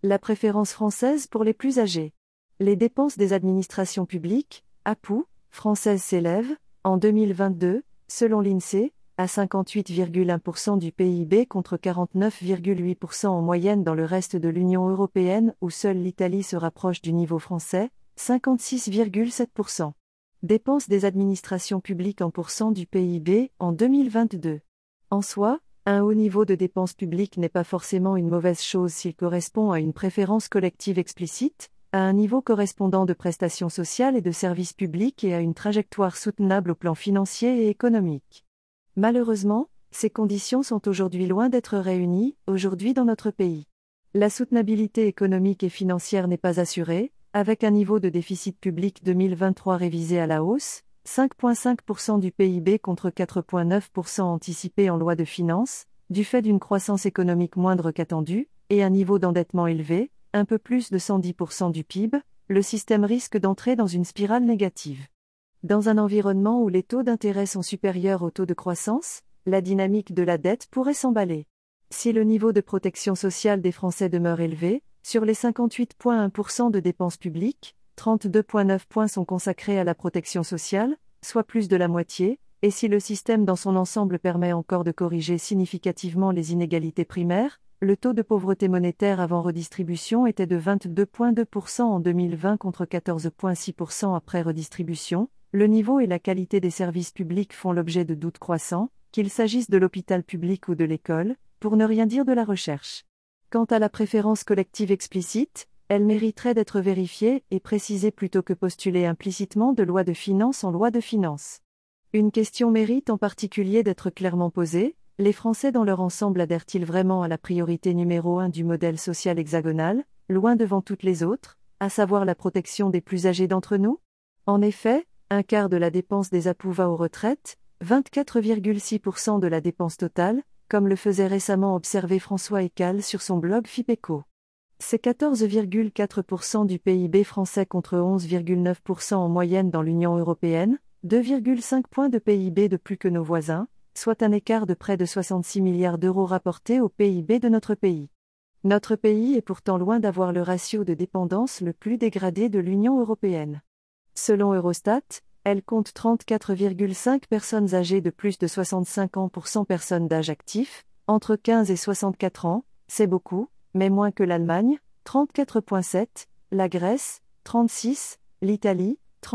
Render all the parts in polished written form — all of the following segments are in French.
La préférence française pour les plus âgés. Les dépenses des administrations publiques, APU, françaises s'élèvent, en 2022, selon l'INSEE, à 58,1% du PIB contre 49,8% en moyenne dans le reste de l'Union européenne où seule l'Italie se rapproche du niveau français, 56,7%. Dépenses des administrations publiques en pourcent du PIB en 2022. En soi, un haut niveau de dépenses publiques n'est pas forcément une mauvaise chose s'il correspond à une préférence collective explicite, à un niveau correspondant de prestations sociales et de services publics et à une trajectoire soutenable au plan financier et économique. Malheureusement, ces conditions sont aujourd'hui loin d'être réunies, aujourd'hui dans notre pays. La soutenabilité économique et financière n'est pas assurée, avec un niveau de déficit public 2023 révisé à la hausse, 5,5% du PIB contre 4,9% anticipé en loi de finances, du fait d'une croissance économique moindre qu'attendue, et un niveau d'endettement élevé, un peu plus de 110% du PIB, le système risque d'entrer dans une spirale négative. Dans un environnement où les taux d'intérêt sont supérieurs aux taux de croissance, la dynamique de la dette pourrait s'emballer. Si le niveau de protection sociale des Français demeure élevé, sur les 58,1% de dépenses publiques, 32,9 points sont consacrés à la protection sociale, soit plus de la moitié, et si le système dans son ensemble permet encore de corriger significativement les inégalités primaires, le taux de pauvreté monétaire avant redistribution était de 22,2% en 2020 contre 14,6% après redistribution. Le niveau et la qualité des services publics font l'objet de doutes croissants, qu'il s'agisse de l'hôpital public ou de l'école, pour ne rien dire de la recherche. Quant à la préférence collective explicite, elle mériterait d'être vérifiée et précisée plutôt que postulée implicitement de loi de finances en loi de finances. Une question mérite en particulier d'être clairement posée: les Français dans leur ensemble adhèrent-ils vraiment à la priorité numéro 1 du modèle social hexagonal, loin devant toutes les autres, à savoir la protection des plus âgés d'entre nous? En effet, un quart de la dépense des APU va aux retraites, 24,6% de la dépense totale, comme le faisait récemment observer François Ecal sur son blog FIPECO. C'est 14,4% du PIB français contre 11,9% en moyenne dans l'Union européenne, 2,5 points de PIB de plus que nos voisins, soit un écart de près de 66 milliards d'euros rapporté au PIB de notre pays. Notre pays est pourtant loin d'avoir le ratio de dépendance le plus dégradé de l'Union européenne. Selon Eurostat, elle compte 34,5 personnes âgées de plus de 65 ans pour 100 personnes d'âge actif, entre 15 et 64 ans, c'est beaucoup, mais moins que l'Allemagne, 34,7, la Grèce, 36, l'Italie,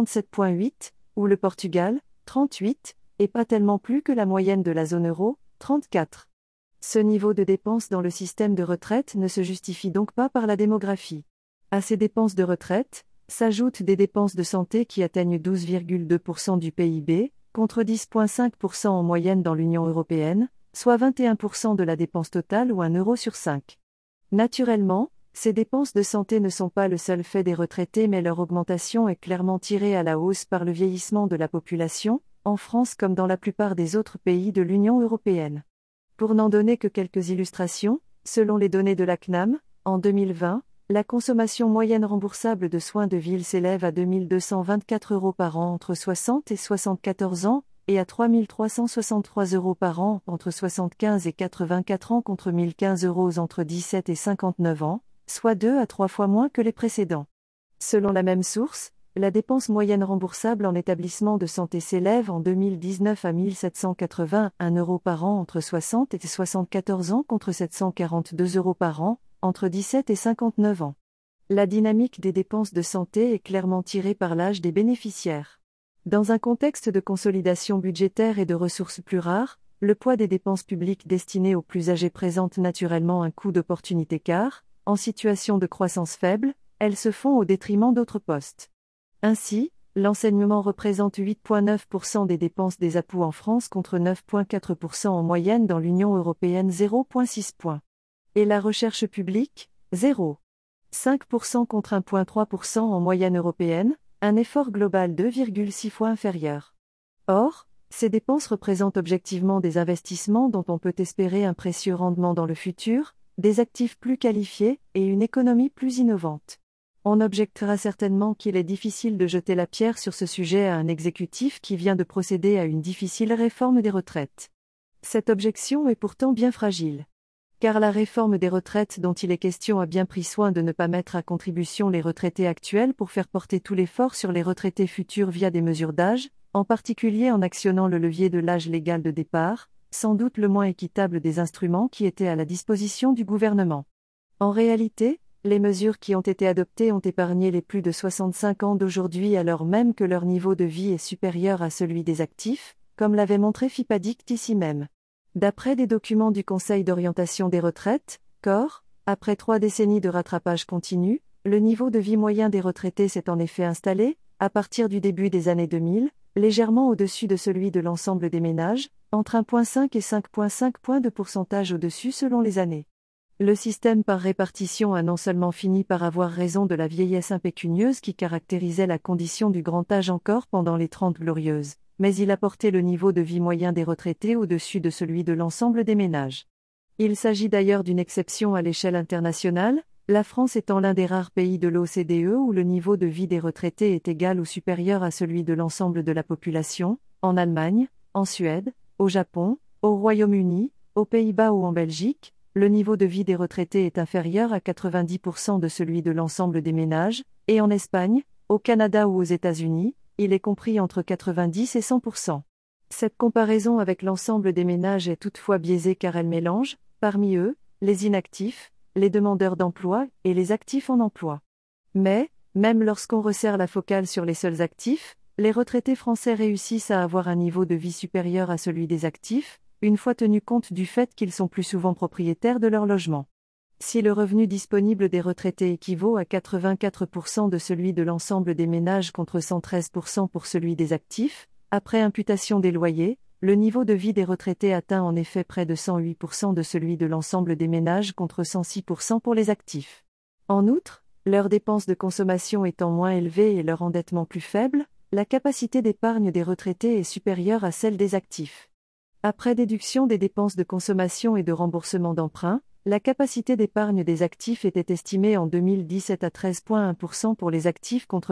37,8, ou le Portugal, 38, et pas tellement plus que la moyenne de la zone euro, 34. Ce niveau de dépenses dans le système de retraite ne se justifie donc pas par la démographie. À ces dépenses de retraite, s'ajoutent des dépenses de santé qui atteignent 12,2% du PIB, contre 10,5% en moyenne dans l'Union européenne, soit 21% de la dépense totale ou 1 euro sur 5. Naturellement, ces dépenses de santé ne sont pas le seul fait des retraités mais leur augmentation est clairement tirée à la hausse par le vieillissement de la population, en France comme dans la plupart des autres pays de l'Union européenne. Pour n'en donner que quelques illustrations, selon les données de la CNAM, en 2020, la consommation moyenne remboursable de soins de ville s'élève à 2 224 € par an entre 60 et 74 ans, et à 3 363 € par an entre 75 et 84 ans contre 1 015 € entre 17 et 59 ans, soit 2 à 3 fois moins que les précédents. Selon la même source, la dépense moyenne remboursable en établissement de santé s'élève en 2019 à 1 781 € par an entre 60 et 74 ans contre 742 € par an, entre 17 et 59 ans. La dynamique des dépenses de santé est clairement tirée par l'âge des bénéficiaires. Dans un contexte de consolidation budgétaire et de ressources plus rares, le poids des dépenses publiques destinées aux plus âgés présente naturellement un coût d'opportunité car, en situation de croissance faible, elles se font au détriment d'autres postes. Ainsi, l'enseignement représente 8,9% des dépenses des APU en France contre 9,4% en moyenne dans l'Union européenne 0,6 points. Et la recherche publique, 0,5% contre 1,3% en moyenne européenne, un effort global 2,6 fois inférieur. Or, ces dépenses représentent objectivement des investissements dont on peut espérer un précieux rendement dans le futur, des actifs plus qualifiés et une économie plus innovante. On objectera certainement qu'il est difficile de jeter la pierre sur ce sujet à un exécutif qui vient de procéder à une difficile réforme des retraites. Cette objection est pourtant bien fragile. car la réforme des retraites dont il est question a bien pris soin de ne pas mettre à contribution les retraités actuels pour faire porter tout l'effort sur les retraités futurs via des mesures d'âge, en particulier en actionnant le levier de l'âge légal de départ, sans doute le moins équitable des instruments qui étaient à la disposition du gouvernement. En réalité, les mesures qui ont été adoptées ont épargné les plus de 65 ans d'aujourd'hui alors même que leur niveau de vie est supérieur à celui des actifs, comme l'avait montré FIPADICT ici même. D'après des documents du Conseil d'orientation des retraites, COR, après 3 décennies de rattrapage continu, le niveau de vie moyen des retraités s'est en effet installé, à partir du début des années 2000, légèrement au-dessus de celui de l'ensemble des ménages, entre 1,5 et 5,5 points de pourcentage au-dessus selon les années. Le système par répartition a non seulement fini par avoir raison de la vieillesse impécunieuse qui caractérisait la condition du grand âge encore pendant les 30 glorieuses, mais il a porté le niveau de vie moyen des retraités au-dessus de celui de l'ensemble des ménages. Il s'agit d'ailleurs d'une exception à l'échelle internationale, la France étant l'un des rares pays de l'OCDE où le niveau de vie des retraités est égal ou supérieur à celui de l'ensemble de la population, en Allemagne, en Suède, au Japon, au Royaume-Uni, aux Pays-Bas ou en Belgique. Le niveau de vie des retraités est inférieur à 90% de celui de l'ensemble des ménages, et en Espagne, au Canada ou aux États-Unis, il est compris entre 90 et 100%. Cette comparaison avec l'ensemble des ménages est toutefois biaisée car elle mélange, parmi eux, les inactifs, les demandeurs d'emploi et les actifs en emploi. Mais, même lorsqu'on resserre la focale sur les seuls actifs, les retraités français réussissent à avoir un niveau de vie supérieur à celui des actifs, une fois tenu compte du fait qu'ils sont plus souvent propriétaires de leur logement. Si le revenu disponible des retraités équivaut à 84% de celui de l'ensemble des ménages contre 113% pour celui des actifs, après imputation des loyers, le niveau de vie des retraités atteint en effet près de 108% de celui de l'ensemble des ménages contre 106% pour les actifs. En outre, leurs dépenses de consommation étant moins élevées et leur endettement plus faible, la capacité d'épargne des retraités est supérieure à celle des actifs. Après déduction des dépenses de consommation et de remboursement d'emprunts, la capacité d'épargne des actifs était estimée en 2017 à 13,1% pour les actifs contre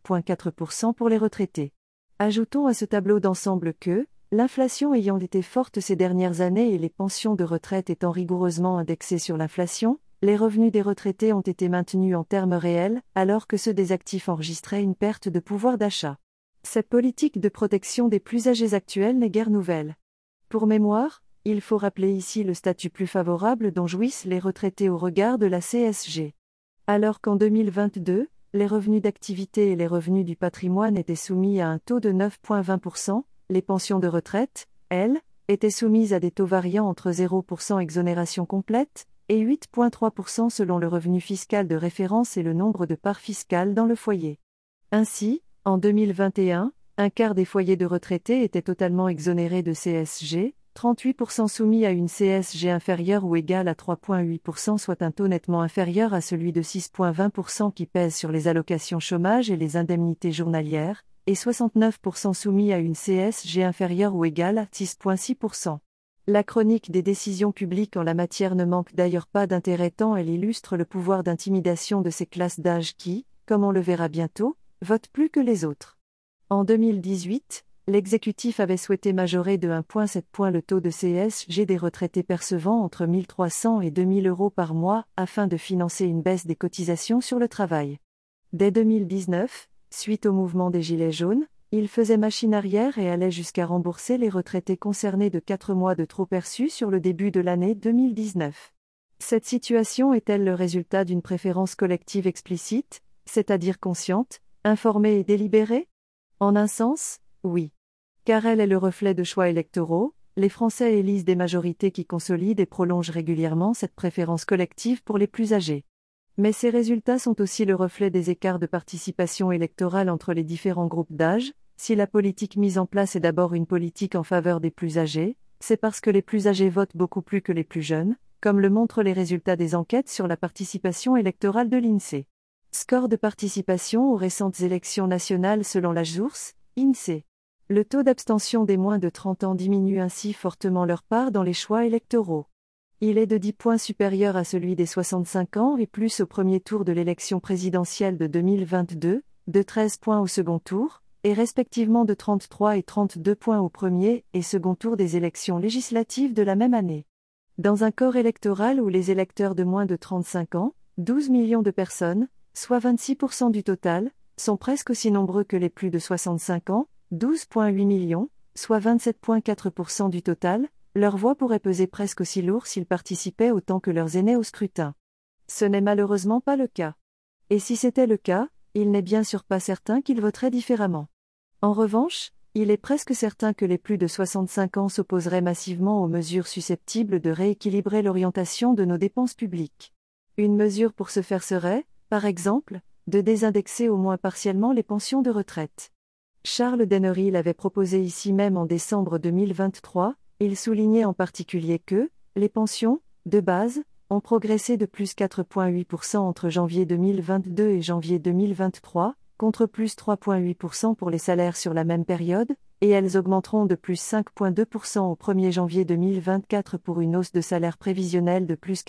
27,4% pour les retraités. Ajoutons à ce tableau d'ensemble que, l'inflation ayant été forte ces dernières années et les pensions de retraite étant rigoureusement indexées sur l'inflation, les revenus des retraités ont été maintenus en termes réels, alors que ceux des actifs enregistraient une perte de pouvoir d'achat. Cette politique de protection des plus âgés actuels n'est guère nouvelle. Pour mémoire, il faut rappeler ici le statut plus favorable dont jouissent les retraités au regard de la CSG. Alors qu'en 2022, les revenus d'activité et les revenus du patrimoine étaient soumis à un taux de 9,20%, les pensions de retraite, elles, étaient soumises à des taux variant entre 0% exonération complète et 8,3% selon le revenu fiscal de référence et le nombre de parts fiscales dans le foyer. Ainsi, en 2021, un quart des foyers de retraités étaient totalement exonérés de CSG, 38% soumis à une CSG inférieure ou égale à 3,8%, soit un taux nettement inférieur à celui de 6,20% qui pèse sur les allocations chômage et les indemnités journalières, et 69% soumis à une CSG inférieure ou égale à 6,6%. La chronique des décisions publiques en la matière ne manque d'ailleurs pas d'intérêt tant elle illustre le pouvoir d'intimidation de ces classes d'âge qui, comme on le verra bientôt, votent plus que les autres. En 2018, l'exécutif avait souhaité majorer de 1,7 points le taux de CSG des retraités percevant entre 1 300 et 2 000 euros par mois afin de financer une baisse des cotisations sur le travail. Dès 2019, suite au mouvement des Gilets jaunes, il faisait machine arrière et allait jusqu'à rembourser les retraités concernés de 4 mois de trop perçus sur le début de l'année 2019. Cette situation est-elle le résultat d'une préférence collective explicite, c'est-à-dire consciente, informée et délibérée ? En un sens, oui. Car elle est le reflet de choix électoraux, les Français élisent des majorités qui consolident et prolongent régulièrement cette préférence collective pour les plus âgés. Mais ces résultats sont aussi le reflet des écarts de participation électorale entre les différents groupes d'âge. Si la politique mise en place est d'abord une politique en faveur des plus âgés, c'est parce que les plus âgés votent beaucoup plus que les plus jeunes, comme le montrent les résultats des enquêtes sur la participation électorale de l'INSEE. Score de participation aux récentes élections nationales selon l'AGSOURS, INSEE. Le taux d'abstention des moins de 30 ans diminue ainsi fortement leur part dans les choix électoraux. Il est de 10 points supérieur à celui des 65 ans et plus au premier tour de l'élection présidentielle de 2022, de 13 points au second tour, et respectivement de 33 et 32 points au premier et second tour des élections législatives de la même année. Dans un corps électoral où les électeurs de moins de 35 ans, 12 millions de personnes, soit 26% du total, sont presque aussi nombreux que les plus de 65 ans, 12,8 millions, soit 27,4% du total, leur voix pourrait peser presque aussi lourd s'ils participaient autant que leurs aînés au scrutin. Ce n'est malheureusement pas le cas. Et si c'était le cas, il n'est bien sûr pas certain qu'ils voteraient différemment. En revanche, il est presque certain que les plus de 65 ans s'opposeraient massivement aux mesures susceptibles de rééquilibrer l'orientation de nos dépenses publiques. Une mesure pour ce faire serait, par exemple, de désindexer au moins partiellement les pensions de retraite. Charles Dennery l'avait proposé ici même en décembre 2023, il soulignait en particulier que, les pensions, de base, ont progressé de plus 4,8% entre janvier 2022 et janvier 2023, contre plus 3,8% pour les salaires sur la même période, et elles augmenteront de plus 5,2% au 1er janvier 2024 pour une hausse de salaire prévisionnelle de plus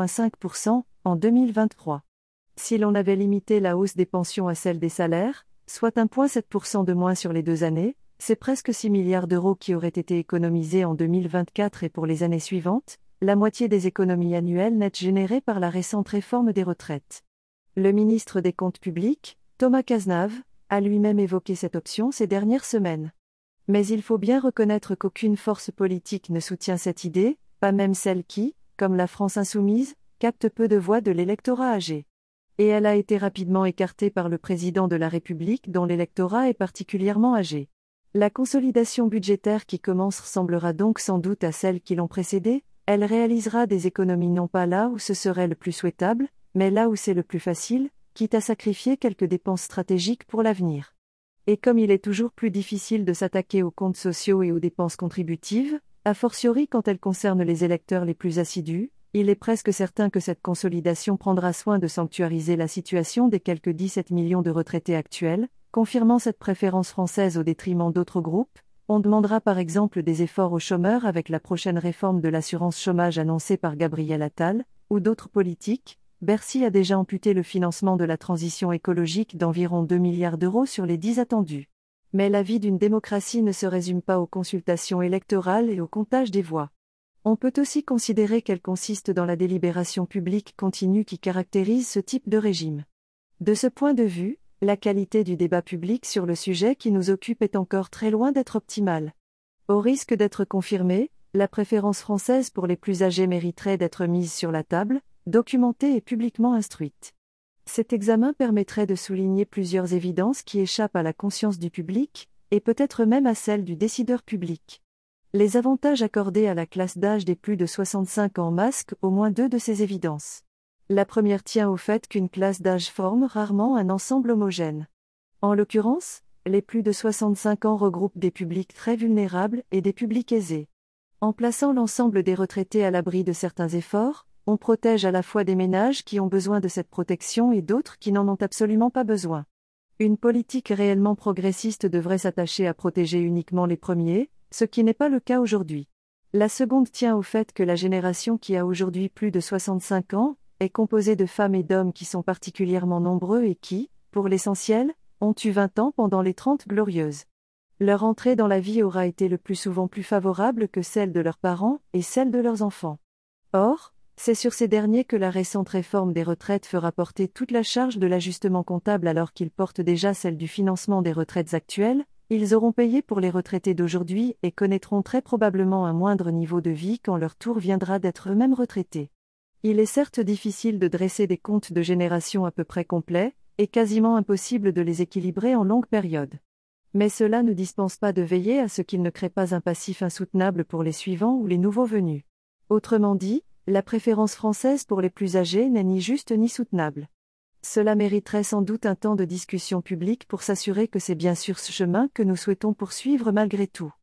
4,5% en 2023. Si l'on avait limité la hausse des pensions à celle des salaires, soit 1,7% de moins sur les 2 années, c'est presque 6 milliards d'euros qui auraient été économisés en 2024 et pour les années suivantes, la moitié des économies annuelles nettes générées par la récente réforme des retraites. Le ministre des Comptes publics, Thomas Cazenave, a lui-même évoqué cette option ces dernières semaines. Mais il faut bien reconnaître qu'aucune force politique ne soutient cette idée, pas même celle qui, comme la France insoumise, capte peu de voix de l'électorat âgé. Et elle a été rapidement écartée par le président de la République dont l'électorat est particulièrement âgé. La consolidation budgétaire qui commence ressemblera donc sans doute à celle qui l'ont précédée, elle réalisera des économies non pas là où ce serait le plus souhaitable, mais là où c'est le plus facile, quitte à sacrifier quelques dépenses stratégiques pour l'avenir. Et comme il est toujours plus difficile de s'attaquer aux comptes sociaux et aux dépenses contributives, a fortiori quand elles concernent les électeurs les plus assidus, il est presque certain que cette consolidation prendra soin de sanctuariser la situation des quelques 17 millions de retraités actuels, confirmant cette préférence française au détriment d'autres groupes. On demandera par exemple des efforts aux chômeurs avec la prochaine réforme de l'assurance chômage annoncée par Gabriel Attal, ou d'autres politiques. Bercy a déjà amputé le financement de la transition écologique d'environ 2 milliards d'euros sur les 10 attendus. Mais la vie d'une démocratie ne se résume pas aux consultations électorales et au comptage des voix. On peut aussi considérer qu'elle consiste dans la délibération publique continue qui caractérise ce type de régime. De ce point de vue, la qualité du débat public sur le sujet qui nous occupe est encore très loin d'être optimale. Au risque d'être confirmée, la préférence française pour les plus âgés mériterait d'être mise sur la table, documentée et publiquement instruite. Cet examen permettrait de souligner plusieurs évidences qui échappent à la conscience du public, et peut-être même à celle du décideur public. Les avantages accordés à la classe d'âge des plus de 65 ans masquent au moins 2 de ces évidences. La première tient au fait qu'une classe d'âge forme rarement un ensemble homogène. En l'occurrence, les plus de 65 ans regroupent des publics très vulnérables et des publics aisés. En plaçant l'ensemble des retraités à l'abri de certains efforts, on protège à la fois des ménages qui ont besoin de cette protection et d'autres qui n'en ont absolument pas besoin. Une politique réellement progressiste devrait s'attacher à protéger uniquement les premiers, ce qui n'est pas le cas aujourd'hui. La seconde tient au fait que la génération qui a aujourd'hui plus de 65 ans est composée de femmes et d'hommes qui sont particulièrement nombreux et qui, pour l'essentiel, ont eu 20 ans pendant les 30 glorieuses. Leur entrée dans la vie aura été le plus souvent plus favorable que celle de leurs parents et celle de leurs enfants. Or, c'est sur ces derniers que la récente réforme des retraites fera porter toute la charge de l'ajustement comptable alors qu'ils portent déjà celle du financement des retraites actuelles. Ils auront payé pour les retraités d'aujourd'hui et connaîtront très probablement un moindre niveau de vie quand leur tour viendra d'être eux-mêmes retraités. Il est certes difficile de dresser des comptes de génération à peu près complets, et quasiment impossible de les équilibrer en longue période. Mais cela ne dispense pas de veiller à ce qu'ils ne créent pas un passif insoutenable pour les suivants ou les nouveaux venus. Autrement dit, la préférence française pour les plus âgés n'est ni juste ni soutenable. Cela mériterait sans doute un temps de discussion publique pour s'assurer que c'est bien sur ce chemin que nous souhaitons poursuivre malgré tout.